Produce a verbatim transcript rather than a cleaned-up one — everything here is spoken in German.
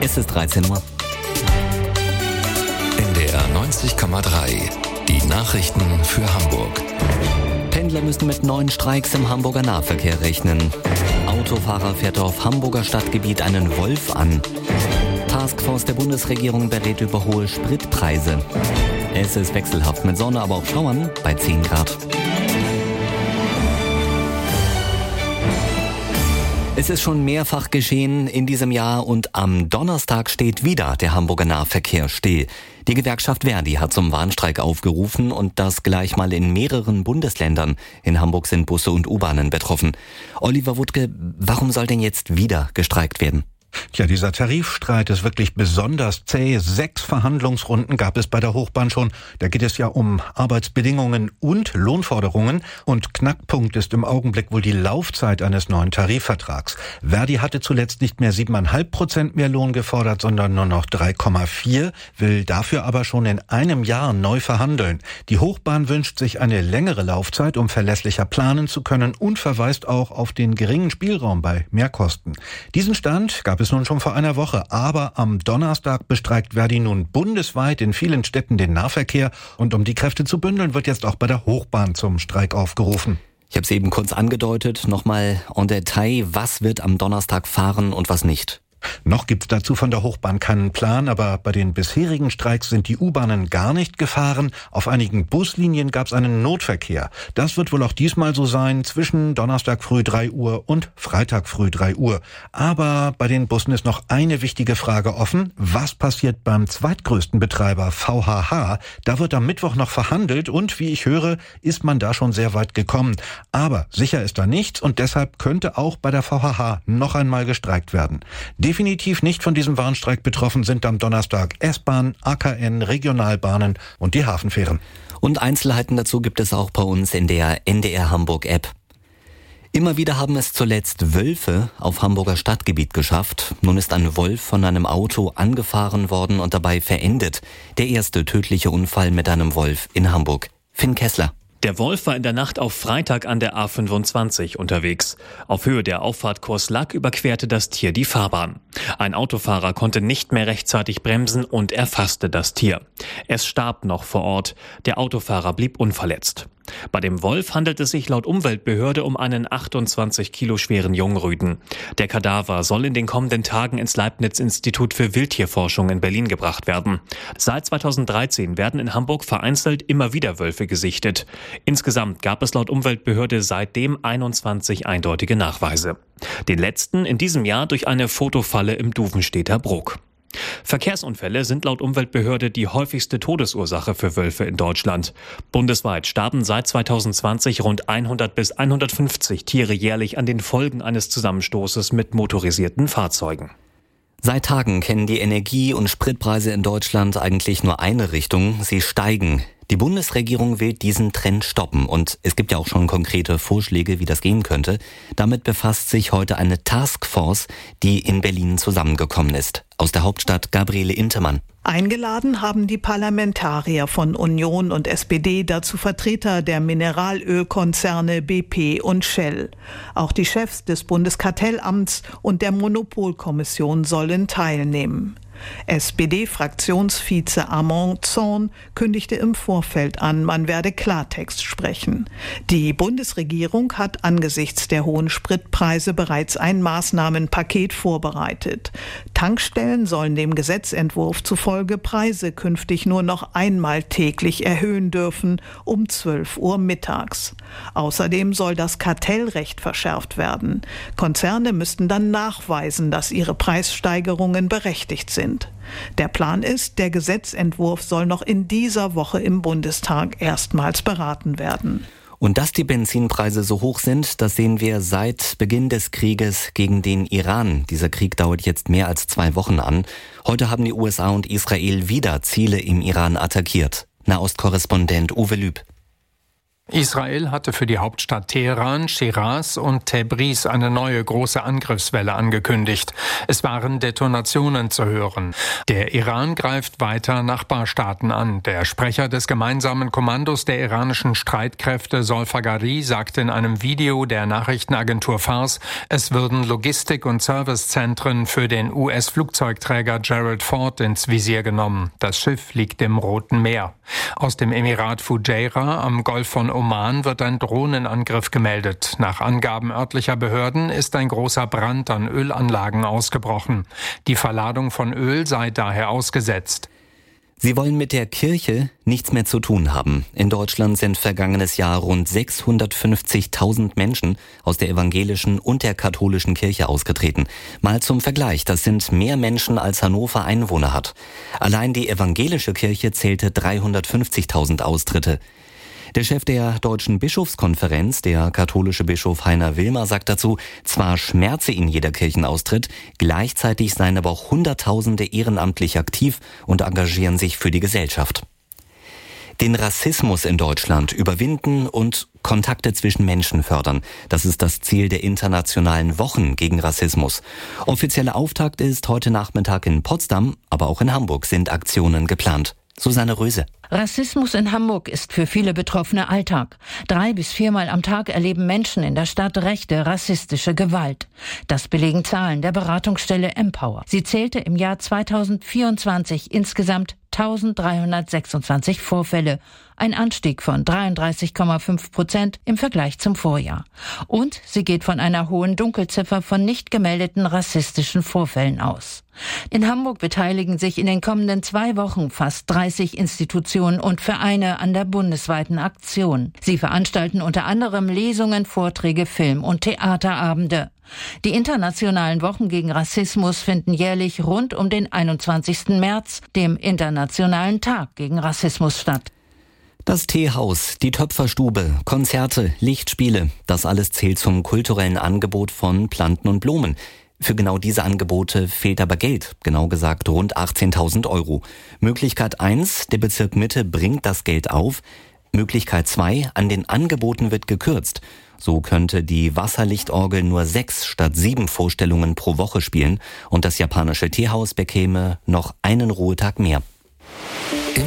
Es ist dreizehn Uhr. N D R neunzig Komma drei. Die Nachrichten für Hamburg. Pendler müssen mit neuen Streiks im Hamburger Nahverkehr rechnen. Autofahrer fährt auf Hamburger Stadtgebiet einen Wolf an. Taskforce der Bundesregierung berät über hohe Spritpreise. Es ist wechselhaft mit Sonne, aber auch Schauern bei zehn Grad. Es ist schon mehrfach geschehen in diesem Jahr und am Donnerstag steht wieder der Hamburger Nahverkehr still. Die Gewerkschaft Verdi hat zum Warnstreik aufgerufen und das gleich mal in mehreren Bundesländern. In Hamburg sind Busse und U-Bahnen betroffen. Oliver Wuttke, warum soll denn jetzt wieder gestreikt werden? Tja, dieser Tarifstreit ist wirklich besonders zäh. Sechs Verhandlungsrunden gab es bei der Hochbahn schon. Da geht es ja um Arbeitsbedingungen und Lohnforderungen. Und Knackpunkt ist im Augenblick wohl die Laufzeit eines neuen Tarifvertrags. Verdi hatte zuletzt nicht mehr sieben Komma fünf Prozent mehr Lohn gefordert, sondern nur noch drei Komma vier, will dafür aber schon in einem Jahr neu verhandeln. Die Hochbahn wünscht sich eine längere Laufzeit, um verlässlicher planen zu können und verweist auch auf den geringen Spielraum bei Mehrkosten. Diesen Stand gab es nun schon vor einer Woche, aber am Donnerstag bestreikt Verdi nun bundesweit in vielen Städten den Nahverkehr und um die Kräfte zu bündeln, wird jetzt auch bei der Hochbahn zum Streik aufgerufen. Ich habe es eben kurz angedeutet, nochmal en Detail, was wird am Donnerstag fahren und was nicht? Noch gibt's dazu von der Hochbahn keinen Plan, aber bei den bisherigen Streiks sind die U-Bahnen gar nicht gefahren. Auf einigen Buslinien gab's einen Notverkehr. Das wird wohl auch diesmal so sein, zwischen Donnerstag früh drei Uhr und Freitag früh drei Uhr. Aber bei den Bussen ist noch eine wichtige Frage offen. Was passiert beim zweitgrößten Betreiber V H H? Da wird am Mittwoch noch verhandelt und, wie ich höre, ist man da schon sehr weit gekommen. Aber sicher ist da nichts und deshalb könnte auch bei der V H H noch einmal gestreikt werden. Definitiv nicht von diesem Warnstreik betroffen sind am Donnerstag S-Bahn, A K N, Regionalbahnen und die Hafenfähren. Und Einzelheiten dazu gibt es auch bei uns in der N D R Hamburg App. Immer wieder haben es zuletzt Wölfe auf Hamburger Stadtgebiet geschafft. Nun ist ein Wolf von einem Auto angefahren worden und dabei verendet. Der erste tödliche Unfall mit einem Wolf in Hamburg. Finn Kessler. Der Wolf war in der Nacht auf Freitag an der A fünfundzwanzig unterwegs. Auf Höhe der Auffahrt Kurslack überquerte das Tier die Fahrbahn. Ein Autofahrer konnte nicht mehr rechtzeitig bremsen und erfasste das Tier. Es starb noch vor Ort. Der Autofahrer blieb unverletzt. Bei dem Wolf handelt es sich laut Umweltbehörde um einen achtundzwanzig Kilo schweren Jungrüden. Der Kadaver soll in den kommenden Tagen ins Leibniz-Institut für Wildtierforschung in Berlin gebracht werden. Seit zweitausenddreizehn werden in Hamburg vereinzelt immer wieder Wölfe gesichtet. Insgesamt gab es laut Umweltbehörde seitdem einundzwanzig eindeutige Nachweise. Den letzten in diesem Jahr durch eine Fotofalle im Duvenstedter Bruck. Verkehrsunfälle sind laut Umweltbehörde die häufigste Todesursache für Wölfe in Deutschland. Bundesweit starben seit zweitausendzwanzig rund hundert bis hundertfünfzig Tiere jährlich an den Folgen eines Zusammenstoßes mit motorisierten Fahrzeugen. Seit Tagen kennen die Energie- und Spritpreise in Deutschland eigentlich nur eine Richtung. Sie steigen. Die Bundesregierung will diesen Trend stoppen und es gibt ja auch schon konkrete Vorschläge, wie das gehen könnte. Damit befasst sich heute eine Taskforce, die in Berlin zusammengekommen ist. Aus der Hauptstadt Gabriele Intermann. Eingeladen haben die Parlamentarier von Union und S P D dazu Vertreter der Mineralölkonzerne B P und Shell. Auch die Chefs des Bundeskartellamts und der Monopolkommission sollen teilnehmen. S P D-Fraktionsvize Armand Zorn kündigte im Vorfeld an, man werde Klartext sprechen. Die Bundesregierung hat angesichts der hohen Spritpreise bereits ein Maßnahmenpaket vorbereitet. Tankstellen sollen dem Gesetzentwurf zufolge Preise künftig nur noch einmal täglich erhöhen dürfen, um zwölf Uhr mittags. Außerdem soll das Kartellrecht verschärft werden. Konzerne müssten dann nachweisen, dass ihre Preissteigerungen berechtigt sind. Der Plan ist, der Gesetzentwurf soll noch in dieser Woche im Bundestag erstmals beraten werden. Und dass die Benzinpreise so hoch sind, das sehen wir seit Beginn des Krieges gegen den Iran. Dieser Krieg dauert jetzt mehr als zwei Wochen an. Heute haben die U S A und Israel wieder Ziele im Iran attackiert. Nahostkorrespondent Uwe Lüb. Israel hatte für die Hauptstadt Teheran, Schiraz und Tabriz eine neue große Angriffswelle angekündigt. Es waren Detonationen zu hören. Der Iran greift weiter Nachbarstaaten an. Der Sprecher des gemeinsamen Kommandos der iranischen Streitkräfte, Solfagari, sagte in einem Video der Nachrichtenagentur Fars, es würden Logistik- und Servicezentren für den U S-Flugzeugträger Gerald Ford ins Visier genommen. Das Schiff liegt im Roten Meer. Aus dem Emirat Fujairah am Golf von Oman wird ein Drohnenangriff gemeldet. Nach Angaben örtlicher Behörden ist ein großer Brand an Ölanlagen ausgebrochen. Die Verladung von Öl sei daher ausgesetzt. Sie wollen mit der Kirche nichts mehr zu tun haben. In Deutschland sind vergangenes Jahr rund sechshundertfünfzigtausend Menschen aus der evangelischen und der katholischen Kirche ausgetreten. Mal zum Vergleich, das sind mehr Menschen, als Hannover Einwohner hat. Allein die evangelische Kirche zählte dreihundertfünfzigtausend Austritte. Der Chef der Deutschen Bischofskonferenz, der katholische Bischof Heiner Wilmer, sagt dazu, zwar schmerze ihn jeder Kirchenaustritt, gleichzeitig seien aber auch Hunderttausende ehrenamtlich aktiv und engagieren sich für die Gesellschaft. Den Rassismus in Deutschland überwinden und Kontakte zwischen Menschen fördern. Das ist das Ziel der internationalen Wochen gegen Rassismus. Offizieller Auftakt ist heute Nachmittag in Potsdam, aber auch in Hamburg sind Aktionen geplant. Susanne Röse. Rassismus in Hamburg ist für viele Betroffene Alltag. Drei bis viermal am Tag erleben Menschen in der Stadt rechte, rassistische Gewalt. Das belegen Zahlen der Beratungsstelle Empower. Sie zählte im Jahr zweitausendvierundzwanzig insgesamt eintausenddreihundertsechsundzwanzig Vorfälle, ein Anstieg von dreiunddreißig Komma fünf Prozent im Vergleich zum Vorjahr. Und sie geht von einer hohen Dunkelziffer von nicht gemeldeten rassistischen Vorfällen aus. In Hamburg beteiligen sich in den kommenden zwei Wochen fast dreißig Institutionen und Vereine an der bundesweiten Aktion. Sie veranstalten unter anderem Lesungen, Vorträge, Film- und Theaterabende. Die internationalen Wochen gegen Rassismus finden jährlich rund um den einundzwanzigsten März, dem Internationalen Tag gegen Rassismus, statt. Das Teehaus, die Töpferstube, Konzerte, Lichtspiele, das alles zählt zum kulturellen Angebot von Planten und Blumen. Für genau diese Angebote fehlt aber Geld, genau gesagt rund achtzehntausend Euro. Möglichkeit eins, der Bezirk Mitte bringt das Geld auf. Möglichkeit zwei, an den Angeboten wird gekürzt. So könnte die Wasserlichtorgel nur sechs statt sieben Vorstellungen pro Woche spielen und das japanische Teehaus bekäme noch einen Ruhetag mehr.